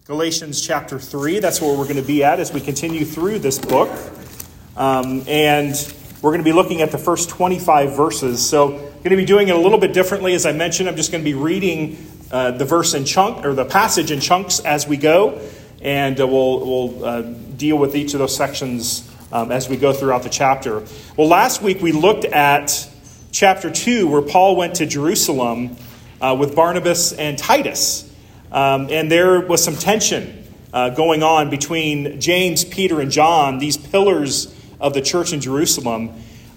Galatians chapter 3. That's where we're going to be at as we continue through this book. And we're going to be looking at the first 25 verses. So I'm going to be doing it a little bit differently. As I mentioned, I'm just going to be reading the verse in chunk or the passage in chunks as we go. And we'll deal with each of those sections as we go throughout the chapter. Well, last week we looked at chapter 2 where Paul went to Jerusalem with Barnabas and Titus. And there was some tension going on between James, Peter, and John, these pillars of the church in Jerusalem.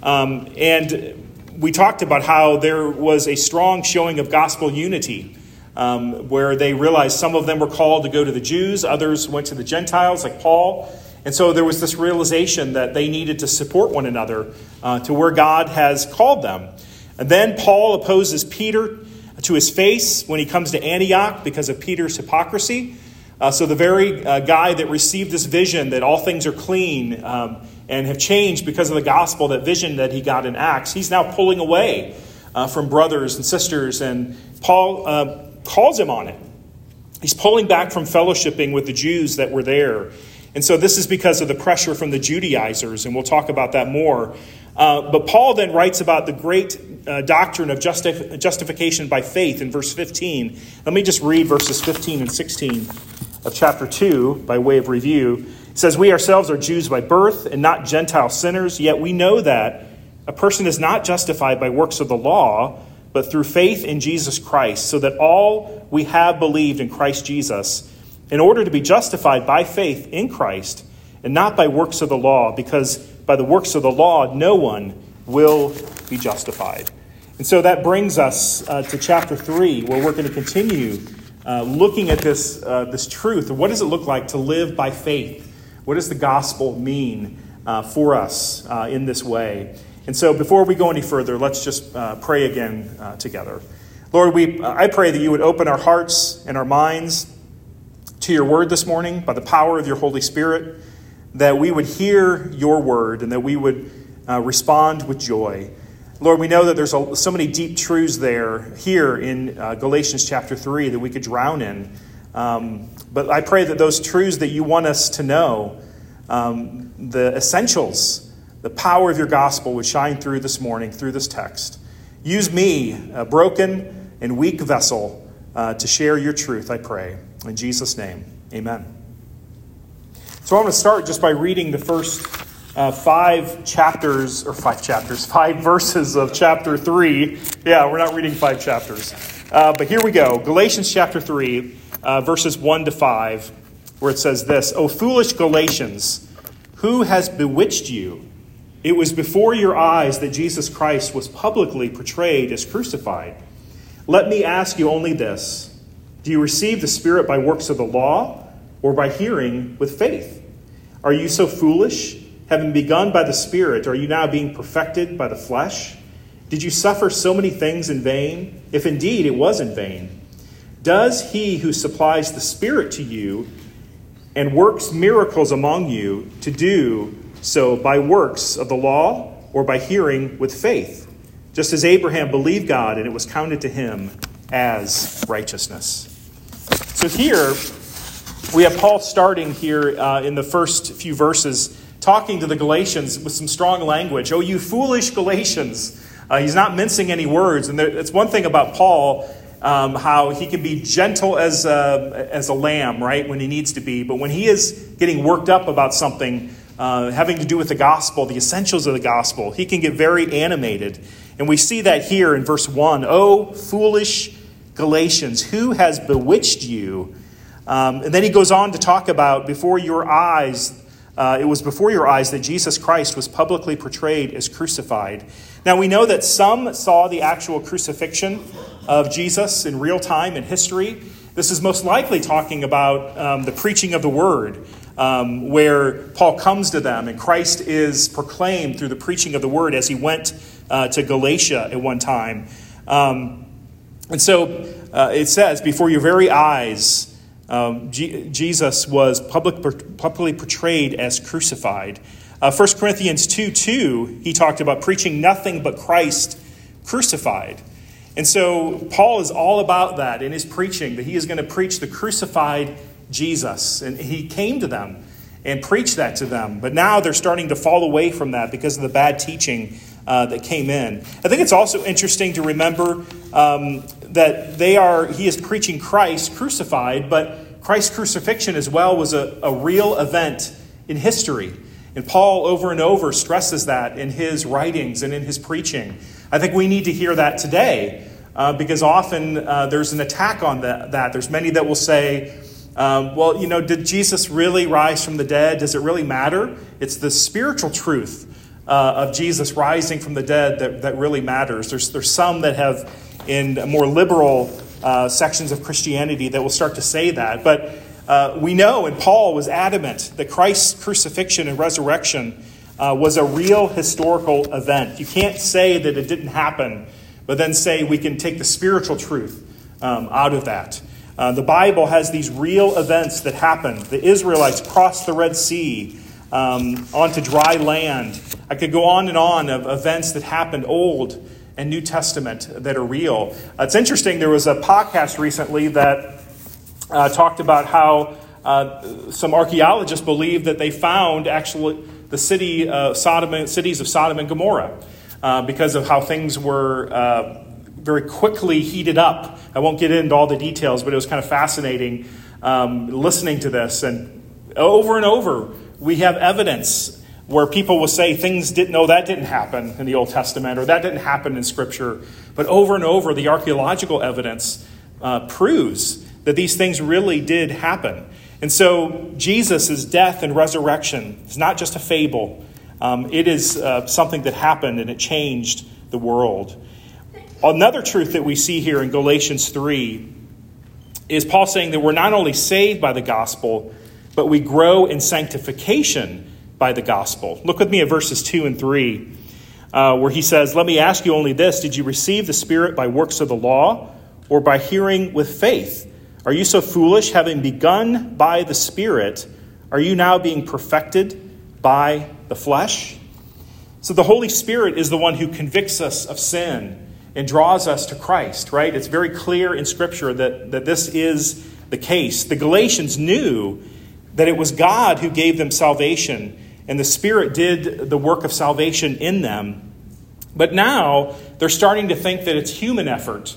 And we talked about how there was a strong showing of gospel unity, where they realized some of them were called to go to the Jews, others went to the Gentiles, like Paul. And so there was this realization that they needed to support one another to where God has called them. And then Paul opposes Peter to his face when he comes to Antioch because of Peter's hypocrisy. So the very guy that received this vision that all things are clean and have changed because of the gospel, that vision that he got in Acts, he's now pulling away from brothers and sisters. And Paul calls him on it. He's pulling back from fellowshipping with the Jews that were there. And so this is because of the pressure from the Judaizers, and we'll talk about that more. But Paul then writes about the great doctrine of justification by faith in verse 15. Let me just read verses 15 and 16 of chapter 2 by way of review. It says, "We ourselves are Jews by birth and not Gentile sinners, yet we know that a person is not justified by works of the law, but through faith in Jesus Christ, so that all we have believed in Christ Jesus, in order to be justified by faith in Christ and not by works of the law, because by the works of the law no one will be justified." And so that brings us to chapter 3, where we're going to continue looking at this truth. What does it look like to live by faith? What does the gospel mean for us in this way? And so before we go any further, let's just pray again together. Lord, I pray that you would open our hearts and our minds to your word this morning by the power of your Holy Spirit, that we would hear your word and that we would respond with joy. Lord, we know that there's so many deep truths here in Galatians chapter 3 that we could drown in. But I pray that those truths that you want us to know, the essentials, the power of your gospel would shine through this morning, through this text. Use me, a broken and weak vessel, to share your truth, I pray. In Jesus' name, amen. So I want to start just by reading the first five verses of chapter 3. Yeah, we're not reading 5 chapters. But here we go. Galatians chapter 3, verses 1 to 5, where it says this, "O foolish Galatians, who has bewitched you? It was before your eyes that Jesus Christ was publicly portrayed as crucified. Let me ask you only this. Do you receive the Spirit by works of the law or by hearing with faith? Are you so foolish? Having begun by the Spirit, are you now being perfected by the flesh? Did you suffer so many things in vain, if indeed it was in vain? Does he who supplies the Spirit to you and works miracles among you to do so by works of the law or by hearing with faith? Just as Abraham believed God and it was counted to him as righteousness." So here we have Paul starting here in the first few verses talking to the Galatians with some strong language. "Oh, you foolish Galatians." He's not mincing any words. And it's one thing about Paul, how he can be gentle as a lamb, right, when he needs to be. But when he is getting worked up about something having to do with the gospel, the essentials of the gospel, he can get very animated. And we see that here in verse 1. "Oh, foolish Galatians, who has bewitched you?" And then he goes on to talk about before your eyes, it was before your eyes that Jesus Christ was publicly portrayed as crucified. Now we know that some saw the actual crucifixion of Jesus in real time in history. This is most likely talking about the preaching of the word, where Paul comes to them and Christ is proclaimed through the preaching of the word as he went to Galatia at one time. And so it says, before your very eyes, Jesus was publicly portrayed as crucified. 1 Corinthians 2:2, he talked about preaching nothing but Christ crucified. And so Paul is all about that in his preaching, that he is going to preach the crucified Jesus. And he came to them and preached that to them. But now they're starting to fall away from that because of the bad teaching that came in. I think it's also interesting to remember that he is preaching Christ crucified, but Christ's crucifixion as well was a real event in history. And Paul over and over stresses that in his writings and in his preaching. I think we need to hear that today because often there's an attack on that. There's many that will say, did Jesus really rise from the dead? Does it really matter? It's the spiritual truth of Jesus rising from the dead that really matters. There's some that have in more liberal sections of Christianity that will start to say that. But we know, and Paul was adamant, that Christ's crucifixion and resurrection was a real historical event. You can't say that it didn't happen, but then say we can take the spiritual truth out of that. The Bible has these real events that happened. The Israelites crossed the Red Sea onto dry land. I could go on and on of events that happened, Old and New Testament, that are real. It's interesting, there was a podcast recently that talked about how some archaeologists believe that they found actually the cities of Sodom and Gomorrah because of how things were very quickly heated up. I won't get into all the details, but it was kind of fascinating listening to this. And over, we have evidence where people will say that didn't happen in the Old Testament, or that didn't happen in Scripture. But over and over, the archaeological evidence proves that these things really did happen. And so Jesus' death and resurrection is not just a fable. It is something that happened, and it changed the world. Another truth that we see here in Galatians 3 is Paul saying that we're not only saved by the gospel, but we grow in sanctification by the gospel. Look with me at verses 2 and 3, where he says, "Let me ask you only this, did you receive the Spirit by works of the law, or by hearing with faith? Are you so foolish, having begun by the Spirit, are you now being perfected by the flesh?" So the Holy Spirit is the one who convicts us of sin and draws us to Christ, right? It's very clear in Scripture that this is the case. The Galatians knew that it was God who gave them salvation, and the Spirit did the work of salvation in them. But now they're starting to think that it's human effort,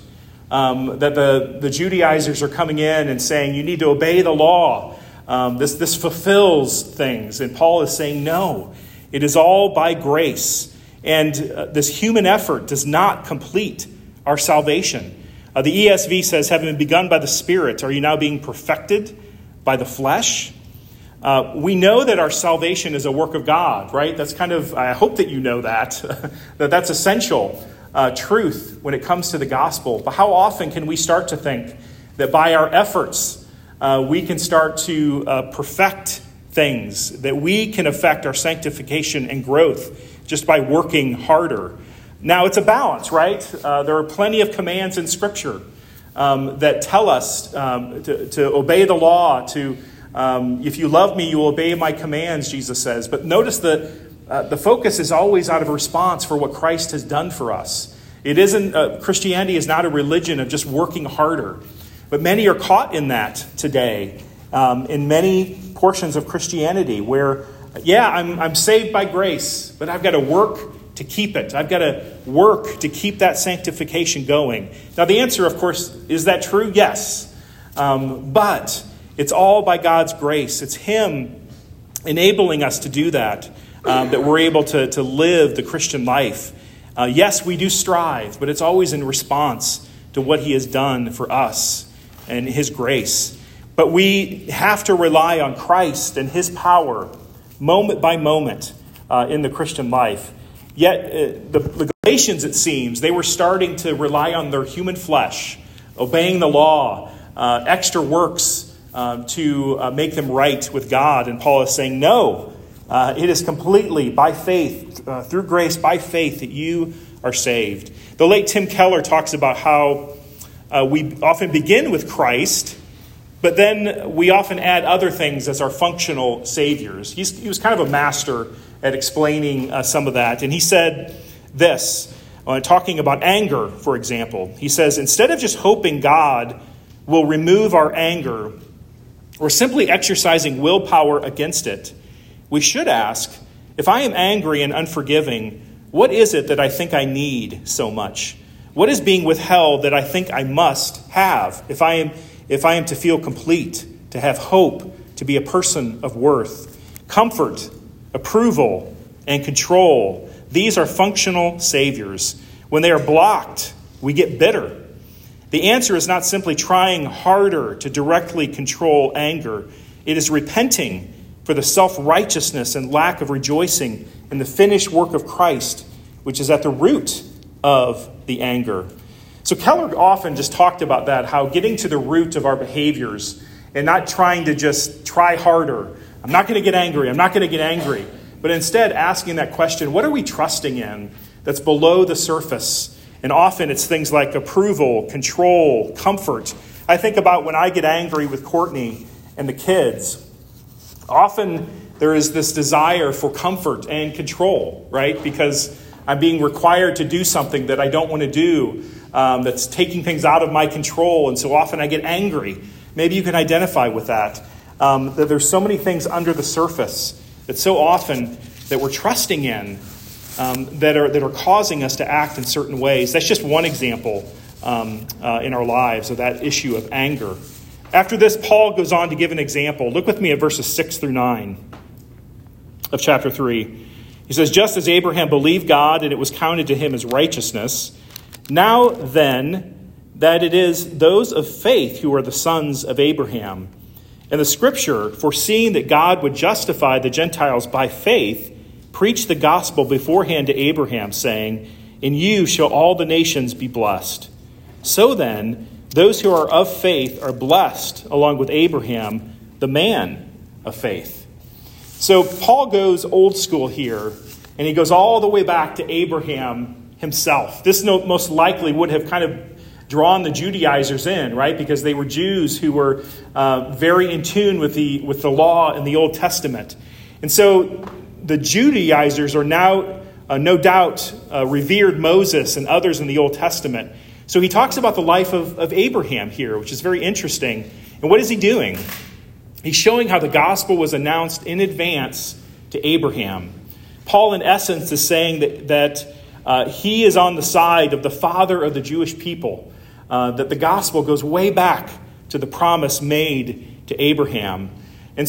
that the Judaizers are coming in and saying, you need to obey the law. This fulfills things. And Paul is saying, no, it is all by grace. And this human effort does not complete our salvation. The ESV says, having begun by the Spirit, are you now being perfected by the flesh? We know that our salvation is a work of God, right? That's I hope that you know that that's essential truth when it comes to the gospel. But how often can we start to think that by our efforts, we can start to perfect things, that we can affect our sanctification and growth just by working harder? Now, it's a balance, right? There are plenty of commands in Scripture that tell us to obey the law, if you love me, you will obey my commands, Jesus says. But notice that the focus is always out of response for what Christ has done for us. It isn't Christianity is not a religion of just working harder. But many are caught in that today, in many portions of Christianity, where, I'm saved by grace, but I've got to work to keep it. I've got to work to keep that sanctification going. Now, the answer, of course, is that true? Yes. But it's all by God's grace. It's Him enabling us to do that, that we're able to live the Christian life. Yes, we do strive, but it's always in response to what He has done for us and His grace. But we have to rely on Christ and His power moment by moment in the Christian life. Yet the Galatians, it seems, they were starting to rely on their human flesh, obeying the law, extra works, to make them right with God. And Paul is saying, no, it is completely by faith, through grace, by faith, that you are saved. The late Tim Keller talks about how we often begin with Christ, but then we often add other things as our functional saviors. He was kind of a master at explaining some of that. And he said this, talking about anger, for example. He says, instead of just hoping God will remove our anger, or simply exercising willpower against it, we should ask, if I am angry and unforgiving, what is it that I think I need so much? What is being withheld that I think I must have if I am to feel complete, to have hope, to be a person of worth? Comfort, approval, and control, these are functional saviors. When they are blocked, we get bitter. The answer is not simply trying harder to directly control anger. It is repenting for the self-righteousness and lack of rejoicing in the finished work of Christ, which is at the root of the anger. So Keller often just talked about that, how getting to the root of our behaviors and not trying to just try harder. I'm not going to get angry. I'm not going to get angry. But instead asking that question, what are we trusting in that's below the surface? And often it's things like approval, control, comfort. I think about when I get angry with Courtney and the kids. Often there is this desire for comfort and control, right? Because I'm being required to do something that I don't want to do, that's taking things out of my control. And so often I get angry. Maybe you can identify with that. That there's so many things under the surface that so often that we're trusting in that are causing us to act in certain ways. That's just one example in our lives of that issue of anger. After this, Paul goes on to give an example. Look with me at verses 6 through 9 of chapter 3. He says, just as Abraham believed God and it was counted to him as righteousness, now then that it is those of faith who are the sons of Abraham. And the scripture, foreseeing that God would justify the Gentiles by faith, preached the gospel beforehand to Abraham, saying, in you shall all the nations be blessed. So then, those who are of faith are blessed, along with Abraham, the man of faith. So Paul goes old school here, and he goes all the way back to Abraham himself. This most likely would have kind of drawn the Judaizers in, right? Because they were Jews who were very in tune with the law in the Old Testament. And so the Judaizers are now, no doubt, revered Moses and others in the Old Testament. So he talks about the life of Abraham here, which is very interesting. And what is he doing? He's showing how the gospel was announced in advance to Abraham. Paul, in essence, is saying that he is on the side of the father of the Jewish people, that the gospel goes way back to the promise made to Abraham. And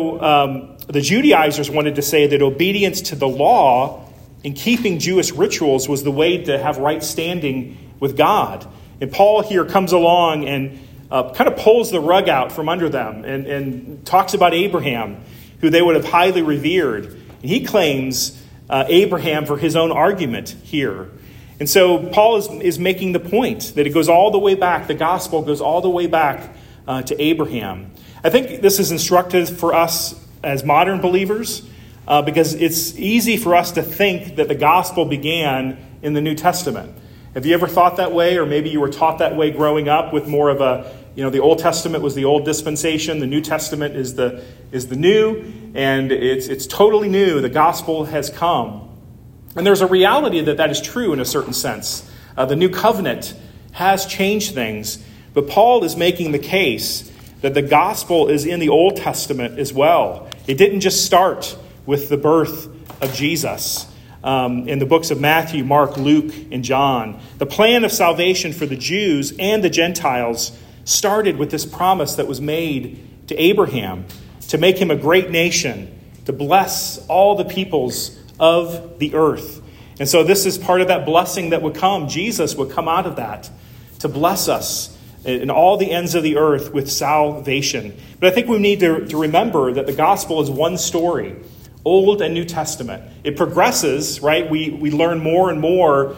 so the Judaizers wanted to say that obedience to the law and keeping Jewish rituals was the way to have right standing with God. And Paul here comes along and kind of pulls the rug out from under them and talks about Abraham, who they would have highly revered. And he claims Abraham for his own argument here. And so Paul is making the point that it goes all the way back, the gospel goes all the way back to Abraham. I think this is instructive for us as modern believers because it's easy for us to think that the gospel began in the New Testament. Have you ever thought that way? Or maybe you were taught that way growing up with more of a, the Old Testament was the old dispensation. The New Testament is the new, and it's totally new. The gospel has come. And there's a reality that is true in a certain sense. The new covenant has changed things. But Paul is making the case that the gospel is in the Old Testament as well. It didn't just start with the birth of Jesus. In the books of Matthew, Mark, Luke, and John. The plan of salvation for the Jews and the Gentiles started with this promise that was made to Abraham to make him a great nation, to bless all the peoples of the earth. And so this is part of that blessing that would come. Jesus would come out of that to bless us in all the ends of the earth with salvation. But I think we need to remember that the gospel is one story. Old and New Testament. It progresses, right? We learn more and more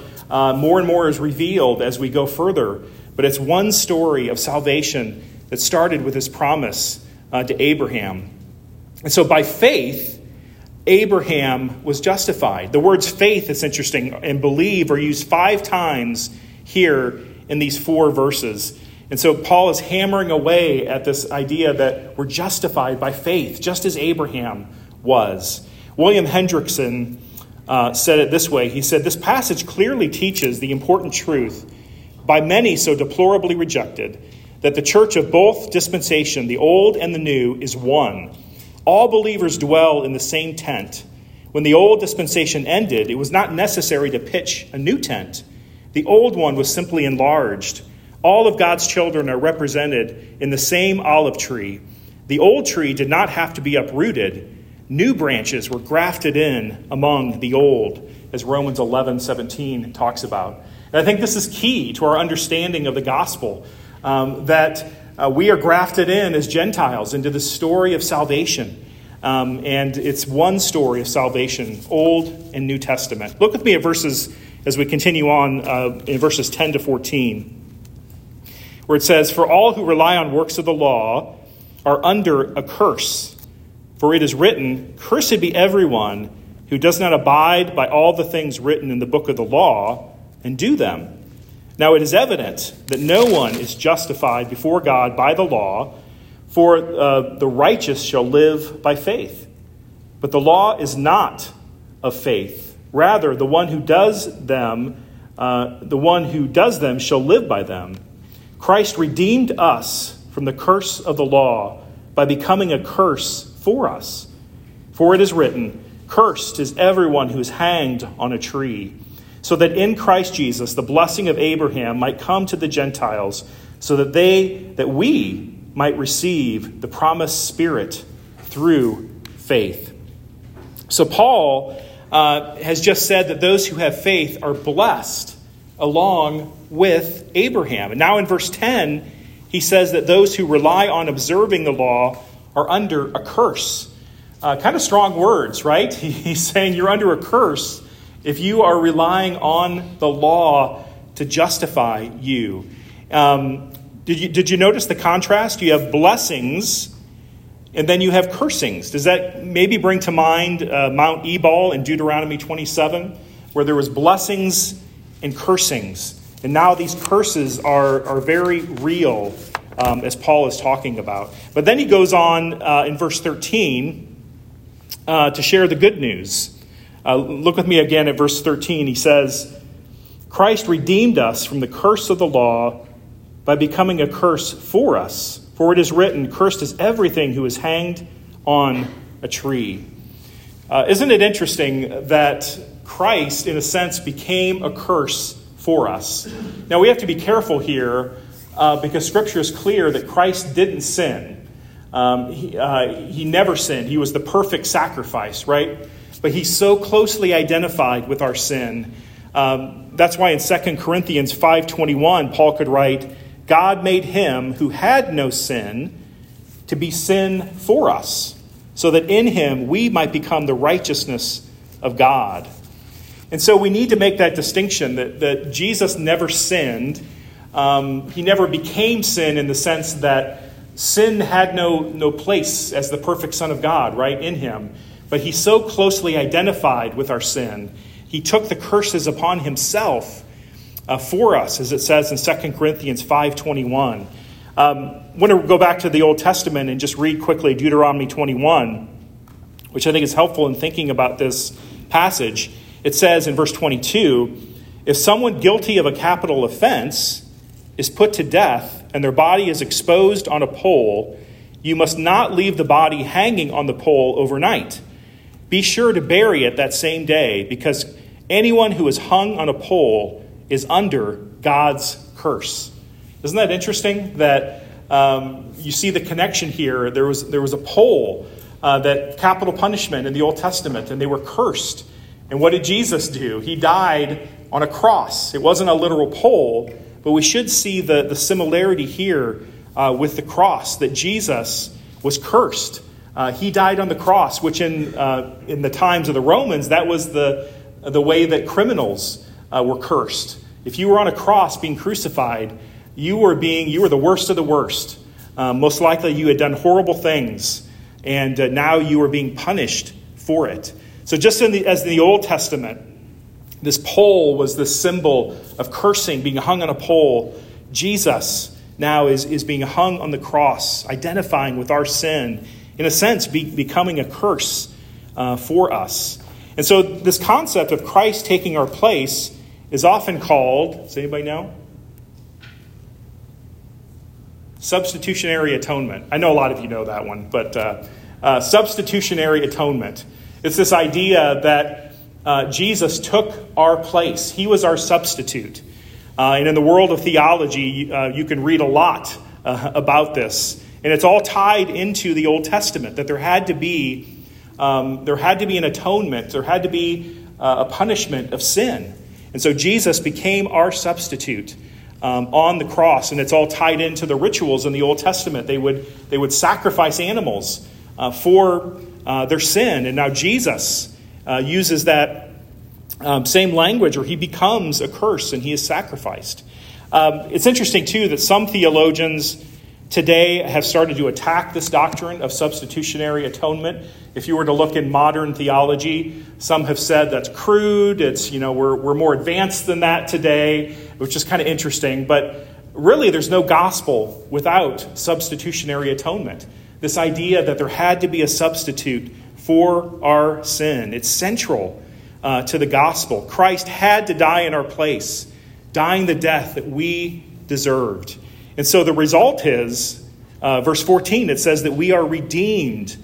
is revealed as we go further. But it's one story of salvation that started with this promise to Abraham. And so by faith, Abraham was justified. The words faith, it's interesting, and believe are used 5 times here in these 4 verses. And so Paul is hammering away at this idea that we're justified by faith, just as Abraham was. William Hendrickson said it this way. He said, this passage clearly teaches the important truth, by many so deplorably rejected, that the church of both dispensation, the old and the new, is one. All believers dwell in the same tent. When the old dispensation ended, it was not necessary to pitch a new tent. The old one was simply enlarged. All of God's children are represented in the same olive tree. The old tree did not have to be uprooted. New branches were grafted in among the old, as Romans 11:17 talks about. And I think this is key to our understanding of the gospel, that we are grafted in as Gentiles into the story of salvation. And it's one story of salvation, Old and New Testament. Look with me at verses, as we continue on, in verses 10 to 14, where it says, "For all who rely on works of the law are under a curse. For it is written, 'Cursed be everyone who does not abide by all the things written in the book of the law and do them.' Now it is evident that no one is justified before God by the law, for the righteous shall live by faith. But the law is not of faith. Rather, the one who does them shall live by them. Christ redeemed us from the curse of the law by becoming a curse for us. For it is written, 'Cursed is everyone who is hanged on a tree,' so that in Christ Jesus the blessing of Abraham might come to the Gentiles, so that we might receive the promised Spirit through faith." So Paul has just said that those who have faith are blessed along with Abraham. And now in verse 10, he says that those who rely on observing the law are under a curse. Kind of strong words, right? He's saying you're under a curse if you are relying on the law to justify you. Did you notice the contrast? You have blessings, and then you have cursings. Does that maybe bring to mind Mount Ebal in Deuteronomy 27, where there was blessings and cursings? And now these curses are very real, as Paul is talking about. But then he goes on in verse 13 to share the good news. Look with me again at verse 13. He says, "Christ redeemed us from the curse of the law by becoming a curse for us. For it is written, 'Cursed is everything who is hanged on a tree.'" Isn't it interesting that Christ, in a sense, became a curse for us? Now, we have to be careful here because Scripture is clear that Christ didn't sin. He never sinned. He was the perfect sacrifice, right? But he's so closely identified with our sin. That's why in 2 Corinthians 5:21, Paul could write, "God made him who had no sin to be sin for us, so that in him we might become the righteousness of God." And so we need to make that distinction that Jesus never sinned. He never became sin in the sense that sin had no place as the perfect Son of God, right, in him. But he's so closely identified with our sin. He took the curses upon himself for us, as it says in 2 Corinthians 5:21. I want to go back to the Old Testament and just read quickly Deuteronomy 21, which I think is helpful in thinking about this passage. It says in verse 22, "If someone guilty of a capital offense is put to death and their body is exposed on a pole, you must not leave the body hanging on the pole overnight. Be sure to bury it that same day, because anyone who is hung on a pole is under God's curse." Isn't that interesting that you see the connection here? There was a pole, that capital punishment in the Old Testament, and they were cursed. And what did Jesus do? He died on a cross. It wasn't a literal pole, but we should see the similarity here with the cross, that Jesus was cursed. He died on the cross, which in the times of the Romans, that was the way that criminals were cursed. If you were on a cross being crucified, you were the worst of the worst. Most likely you had done horrible things, and now you were being punished for it. So just as in the Old Testament, this pole was the symbol of cursing, being hung on a pole, Jesus now is being hung on the cross, identifying with our sin, in a sense, becoming a curse for us. And so this concept of Christ taking our place is often called, does anybody know? Substitutionary atonement. I know a lot of you know that one, but substitutionary atonement. It's this idea that Jesus took our place. He was our substitute. And in the world of theology, you can read a lot about this. And it's all tied into the Old Testament, that there had to be an atonement. There had to be a punishment of sin. And so Jesus became our substitute on the cross. And it's all tied into the rituals in the Old Testament. They would sacrifice animals for their sin. And now Jesus uses that same language, or he becomes a curse and he is sacrificed. It's interesting, too, that some theologians today have started to attack this doctrine of substitutionary atonement. If you were to look in modern theology, some have said that's crude. It's, we're more advanced than that today, which is kind of interesting. But really, there's no gospel without substitutionary atonement. This idea that there had to be a substitute for our sin. It's central to the gospel. Christ had to die in our place, dying the death that we deserved. And so the result is, verse 14, it says that we are redeemed.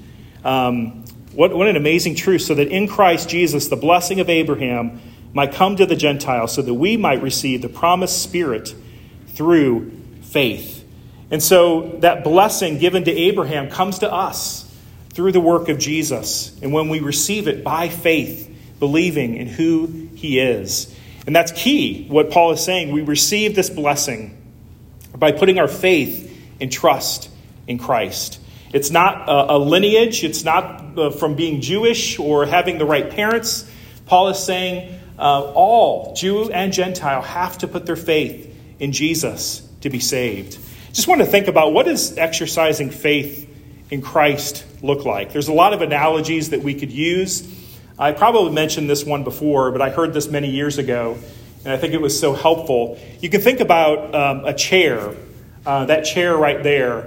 What an amazing truth. So that in Christ Jesus, the blessing of Abraham might come to the Gentiles, so that we might receive the promised Spirit through faith. And so that blessing given to Abraham comes to us through the work of Jesus. And when we receive it by faith, believing in who he is. And that's key, what Paul is saying. We receive this blessing by putting our faith and trust in Christ. It's not a lineage. It's not from being Jewish or having the right parents. Paul is saying all, Jew and Gentile, have to put their faith in Jesus to be saved. Just want to think about, what does exercising faith in Christ look like? There's a lot of analogies that we could use. I probably mentioned this one before, but I heard this many years ago, and I think it was so helpful. You can think about a chair, that chair right there.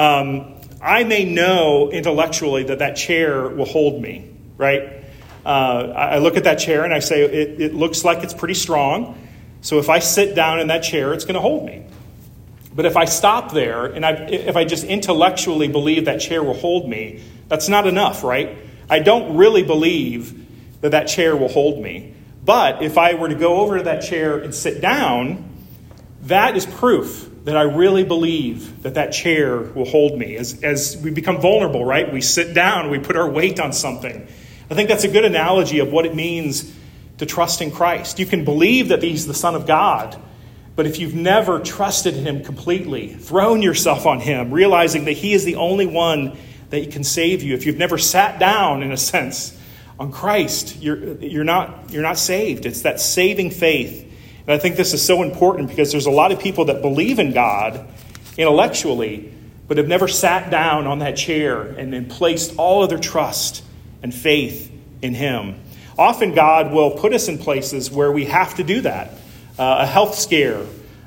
I may know intellectually that chair will hold me, right? I look at that chair and I say, it looks like it's pretty strong. So if I sit down in that chair, it's going to hold me. But if I stop there and if I just intellectually believe that chair will hold me, that's not enough, right? I don't really believe that chair will hold me. But if I were to go over to that chair and sit down, that is proof that I really believe that chair will hold me. As we become vulnerable, right? We sit down, we put our weight on something. I think that's a good analogy of what it means to trust in Christ. You can believe that he's the Son of God, but if you've never trusted in him completely, thrown yourself on him, realizing that he is the only one that can save you, if you've never sat down, in a sense, on Christ, you're not saved. It's that saving faith. And I think this is so important because there's a lot of people that believe in God intellectually, but have never sat down on that chair and placed all of their trust and faith in him. Often God will put us in places where we have to do that. A health scare,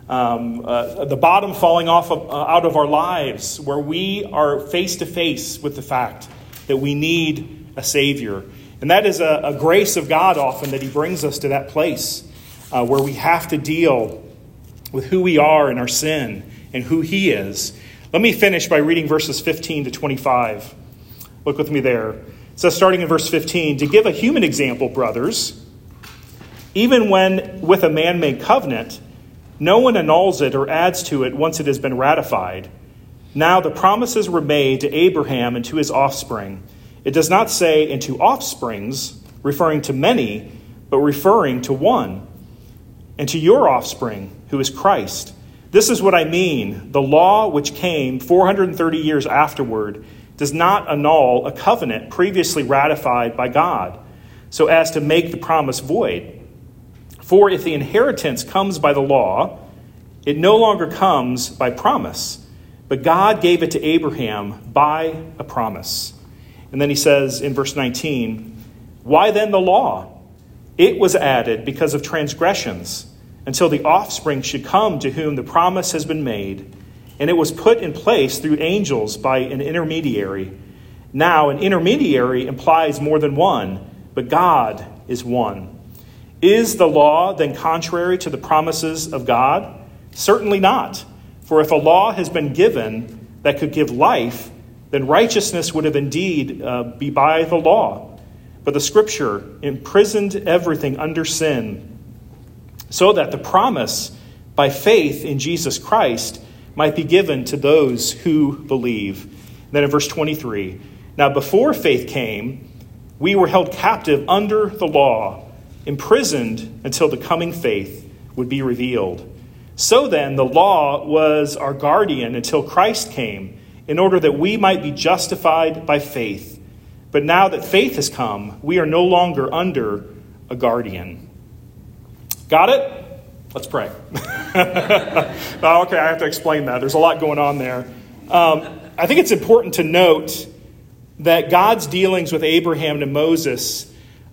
the bottom falling off out of our lives, where we are face to face with the fact that we need a Savior. And that is a grace of God often, that he brings us to that place where we have to deal with who we are in our sin and who he is. Let me finish by reading verses 15 to 25. Look with me there. It says, starting in verse 15, to give a human example, brothers, even when with a man-made covenant, no one annuls it or adds to it once it has been ratified. Now the promises were made to Abraham and to his offspring. It does not say into offsprings, referring to many, but referring to one, and to your offspring, who is Christ. This is what I mean. The law, which came 430 years afterward, does not annul a covenant previously ratified by God, so as to make the promise void. For if the inheritance comes by the law, it no longer comes by promise, but God gave it to Abraham by a promise. And then he says in verse 19, why then the law? It was added because of transgressions, until the offspring should come to whom the promise has been made. And it was put in place through angels by an intermediary. Now, an intermediary implies more than one, but God is one. Is the law then contrary to the promises of God? Certainly not. For if a law has been given that could give life, then righteousness would have indeed be by the law. But the Scripture imprisoned everything under sin, so that the promise by faith in Jesus Christ might be given to those who believe. And then in verse 23, now before faith came, we were held captive under the law, imprisoned until the coming faith would be revealed. So then, the law was our guardian until Christ came, in order that we might be justified by faith. But now that faith has come, we are no longer under a guardian. Got it? Let's pray. Okay, I have to explain that. There's a lot going on there. I think it's important to note that God's dealings with Abraham and Moses,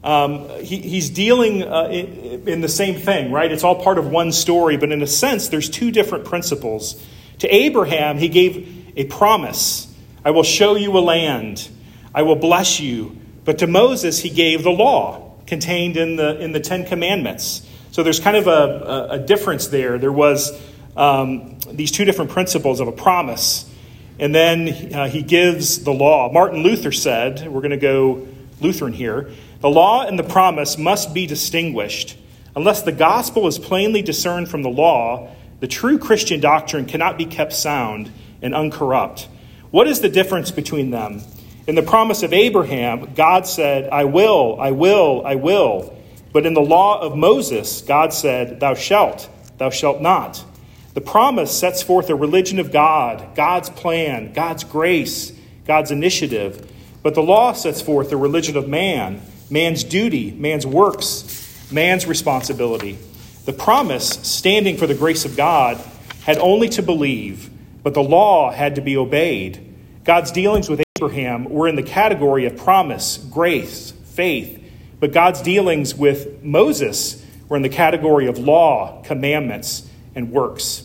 he's dealing in the same thing, right? It's all part of one story, but in a sense, there's two different principles. To Abraham, he gave a promise. I will show you a land. I will bless you. But to Moses, he gave the law contained in the Ten Commandments. So there's kind of a difference there. There was these two different principles of a promise. And then he gives the law. Martin Luther said, we're going to go Lutheran here, the law and the promise must be distinguished. Unless the gospel is plainly discerned from the law, the true Christian doctrine cannot be kept sound and uncorrupt. What is the difference between them? In the promise of Abraham, God said, I will, I will, I will. But in the law of Moses, God said, thou shalt not. The promise sets forth a religion of God, God's plan, God's grace, God's initiative. But the law sets forth a religion of man, man's duty, man's works, man's responsibility. The promise, standing for the grace of God, had only to believe, but the law had to be obeyed. God's dealings with Abraham were in the category of promise, grace, faith, but God's dealings with Moses were in the category of law, commandments, and works.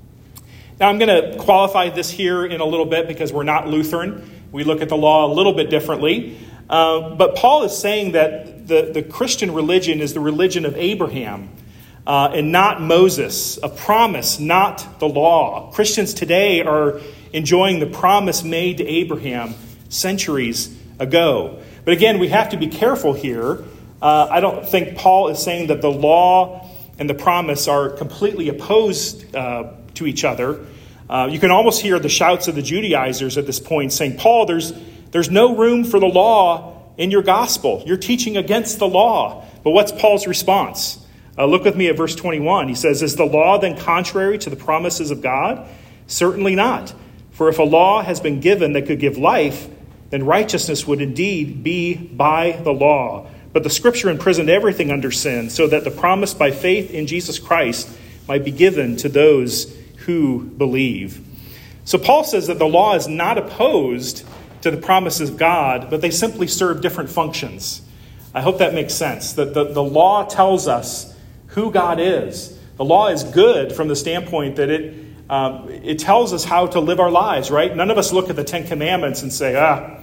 Now I'm going to qualify this here in a little bit because we're not Lutheran. We look at the law a little bit differently. But Paul is saying that the Christian religion is the religion of Abraham and not Moses, a promise, not the law. Christians today are enjoying the promise made to Abraham centuries ago. But again, we have to be careful here. I don't think Paul is saying that the law and the promise are completely opposed to each other. You can almost hear the shouts of the Judaizers at this point saying, Paul, there's no room for the law in your gospel. You're teaching against the law. But what's Paul's response? Look with me at verse 21. He says, is the law then contrary to the promises of God? Certainly not. For if a law has been given that could give life, then righteousness would indeed be by the law. But the Scripture imprisoned everything under sin, so that the promise by faith in Jesus Christ might be given to those who believe. So Paul says that the law is not opposed to the promises of God, but they simply serve different functions. I hope that makes sense. That the law tells us who God is. The law is good from the standpoint that it tells us how to live our lives, right? None of us look at the Ten Commandments and say, I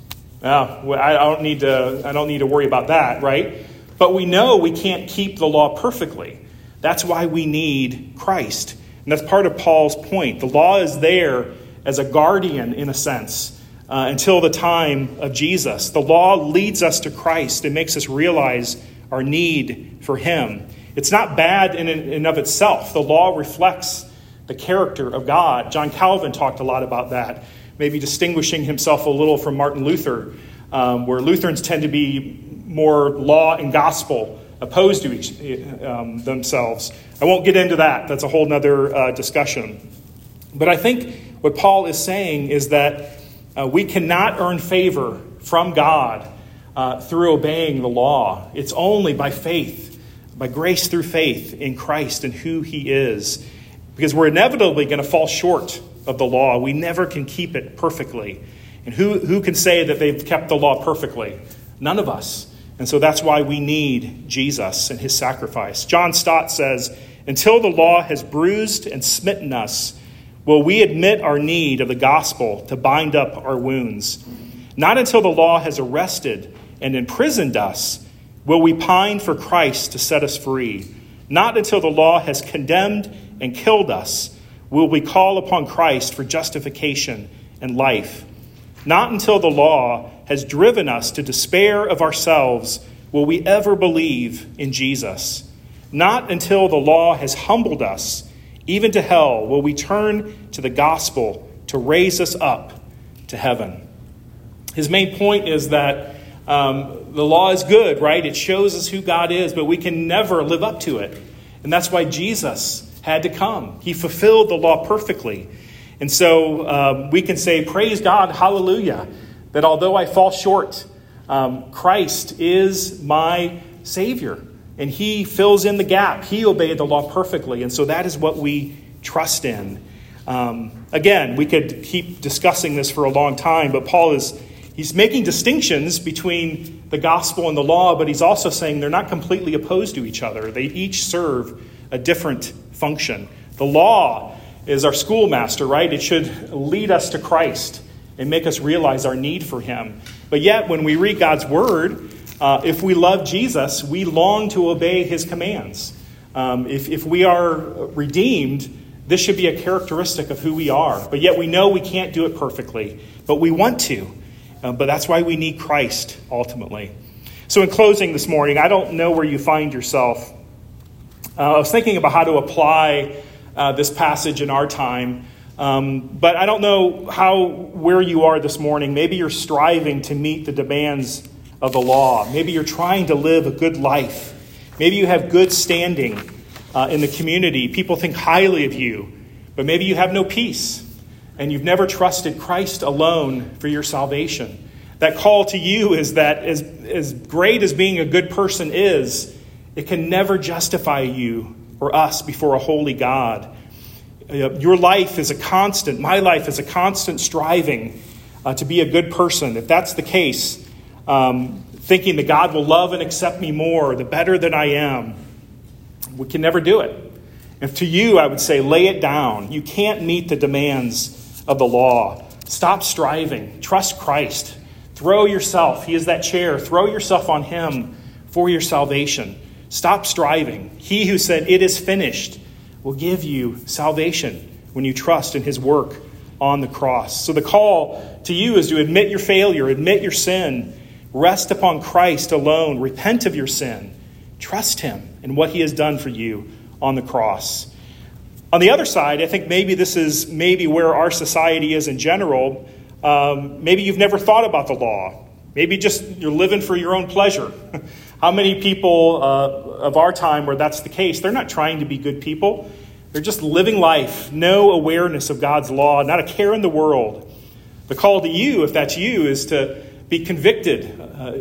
don't need to worry about that, right? But we know we can't keep the law perfectly. That's why we need Christ. And that's part of Paul's point. The law is there as a guardian, in a sense, until the time of Jesus. The law leads us to Christ and makes us realize our need for him. It's not bad in and of itself. The law reflects the character of God. John Calvin talked a lot about that, maybe distinguishing himself a little from Martin Luther, where Lutherans tend to be more law and gospel opposed to each themselves. I won't get into that. That's a whole nother discussion. But I think what Paul is saying is that we cannot earn favor from God through obeying the law. It's only by faith, by grace through faith in Christ and who he is. Because we're inevitably going to fall short of the law. We never can keep it perfectly. And who can say that they've kept the law perfectly? None of us. And so that's why we need Jesus and his sacrifice. John Stott says, until the law has bruised and smitten us, will we admit our need of the gospel to bind up our wounds. Not until the law has arrested and imprisoned us will we pine for Christ to set us free. Not until the law has condemned and killed us will we call upon Christ for justification and life. Not until the law has driven us to despair of ourselves will we ever believe in Jesus. Not until the law has humbled us, even to hell, will we turn to the gospel to raise us up to heaven. His main point is that the law is good, right? It shows us who God is, but we can never live up to it. And that's why Jesus had to come. He fulfilled the law perfectly. And so we can say, praise God, hallelujah, that although I fall short, Christ is my Savior. And he fills in the gap. He obeyed the law perfectly. And so that is what we trust in. Again, we could keep discussing this for a long time, but Paul he's making distinctions between the gospel and the law, but he's also saying they're not completely opposed to each other. They each serve a different function. The law is our schoolmaster, right? It should lead us to Christ and make us realize our need for him. But yet, when we read God's word, if we love Jesus, we long to obey his commands. If we are redeemed, this should be a characteristic of who we are. But yet we know we can't do it perfectly, but we want to. But that's why we need Christ, ultimately. So in closing this morning, I don't know where you find yourself. I was thinking about how to apply this passage in our time. But I don't know where you are this morning. Maybe you're striving to meet the demands of the law. Maybe you're trying to live a good life. Maybe you have good standing in the community. People think highly of you. But maybe you have no peace. And you've never trusted Christ alone for your salvation. That call to you is that as great as being a good person is, it can never justify you or us before a holy God. Your life is my life is a constant striving to be a good person. If that's the case, thinking that God will love and accept me more, the better that I am, we can never do it. And to you, I would say, lay it down. You can't meet the demands of the law. Stop striving. Trust Christ. Throw yourself. He is that chair. Throw yourself on him for your salvation. Stop striving. He who said, "It is finished," will give you salvation when you trust in his work on the cross. So the call to you is to admit your failure, admit your sin, rest upon Christ alone, repent of your sin, trust him and what he has done for you on the cross. On the other side, I think maybe this is where our society is in general. Maybe you've never thought about the law. Maybe just you're living for your own pleasure. How many people of our time where that's the case, they're not trying to be good people. They're just living life, no awareness of God's law, not a care in the world. The call to you, if that's you, is to be convicted,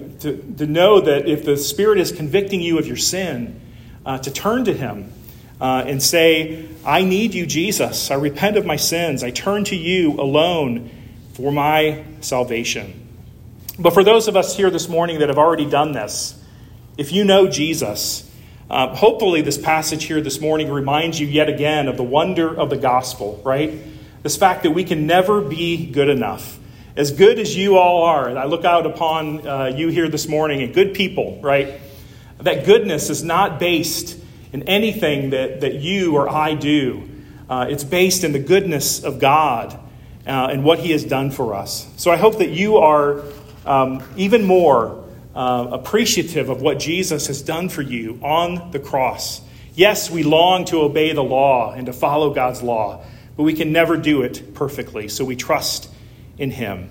to know that if the Spirit is convicting you of your sin, to turn to him and say, I need you, Jesus. I repent of my sins. I turn to you alone for my salvation. But for those of us here this morning that have already done this, if you know Jesus, hopefully this passage here this morning reminds you yet again of the wonder of the gospel, right? This fact that we can never be good enough. As good as you all are, and I look out upon you here this morning and good people, right? That goodness is not based in anything that you or I do. It's based in the goodness of God and what he has done for us. So I hope that you are even more appreciative of what Jesus has done for you on the cross. Yes, we long to obey the law and to follow God's law, but we can never do it perfectly, so we trust in him.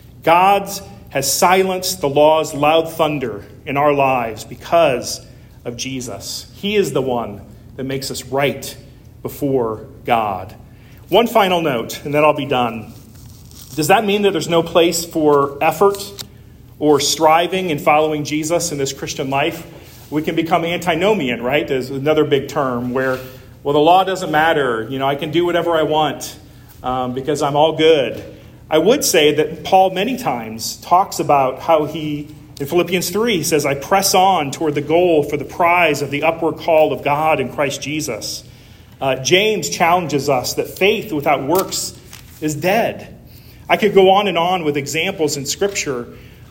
God has silenced the law's loud thunder in our lives because of Jesus. He is the one that makes us right before God. One final note, and then I'll be done. Does that mean that there's no place for effort or striving in following Jesus in this Christian life? We can become antinomian, right? There's another big term where, well, the law doesn't matter. I can do whatever I want because I'm all good. I would say that Paul many times talks about how he, in Philippians 3, he says, I press on toward the goal for the prize of the upward call of God in Christ Jesus. James challenges us that faith without works is dead. I could go on and on with examples in Scripture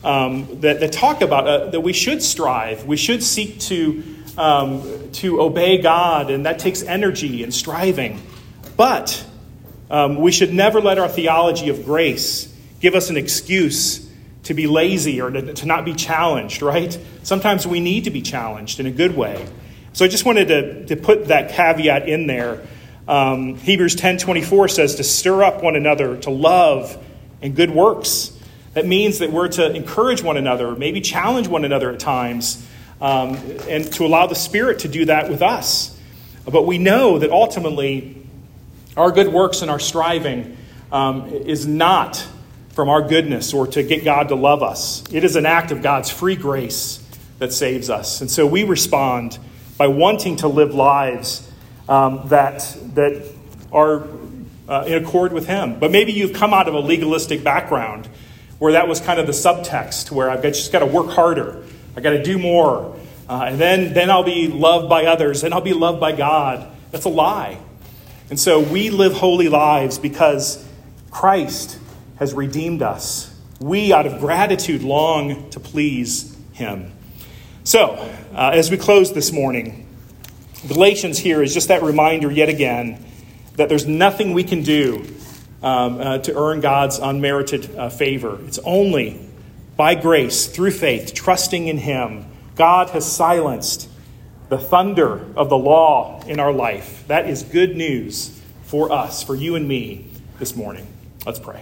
that talk about that we should strive. We should seek to obey God, and that takes energy and striving. But we should never let our theology of grace give us an excuse to be lazy or to not be challenged, right? Sometimes we need to be challenged in a good way. So I just wanted to put that caveat in there. Hebrews 10:24 says to stir up one another to love and good works. That means that we're to encourage one another, maybe challenge one another at times, and to allow the Spirit to do that with us. But we know that ultimately our good works and our striving is not from our goodness or to get God to love us. It is an act of God's free grace that saves us. And so we respond by wanting to live lives that are in accord with Him. But maybe you've come out of a legalistic background where that was kind of the subtext, where I've just got to work harder. I've got to do more. And then I'll be loved by others. Then I'll be loved by God. That's a lie. And so we live holy lives because Christ has redeemed us. We, out of gratitude, long to please Him. So, as we close this morning, Galatians here is just that reminder yet again that there's nothing we can do to earn God's unmerited favor. It's only by grace, through faith, trusting in Him. God has silenced the thunder of the law in our life. That is good news for us, for you and me this morning. Let's pray.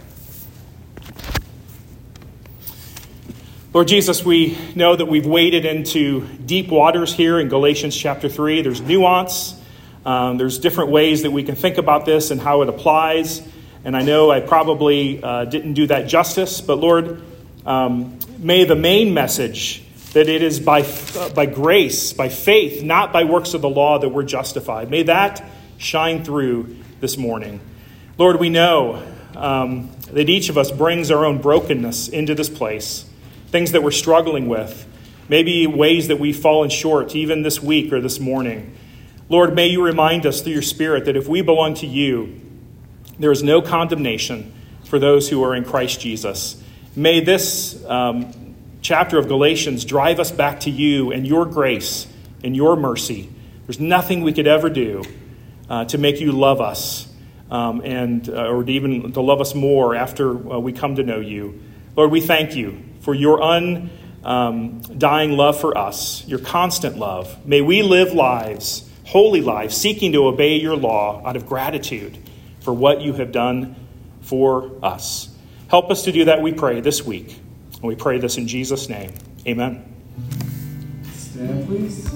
Lord Jesus, we know that we've waded into deep waters here in Galatians chapter 3. There's nuance. There's different ways that we can think about this and how it applies. And I know I probably didn't do that justice. But Lord, may the main message that it is by grace, by faith, not by works of the law that we're justified. May that shine through this morning. Lord, we know that each of us brings our own brokenness into this place. Things that we're struggling with, maybe ways that we've fallen short even this week or this morning. Lord, may you remind us through your Spirit that if we belong to you, there is no condemnation for those who are in Christ Jesus. May this chapter of Galatians drive us back to you and your grace and your mercy. There's nothing we could ever do to make you love us or even to love us more after we come to know you. Lord, we thank you for your undying love for us, your constant love. May we live lives, holy lives, seeking to obey your law out of gratitude for what you have done for us. Help us to do that, we pray, this week. And we pray this in Jesus' name. Amen. Stand, please.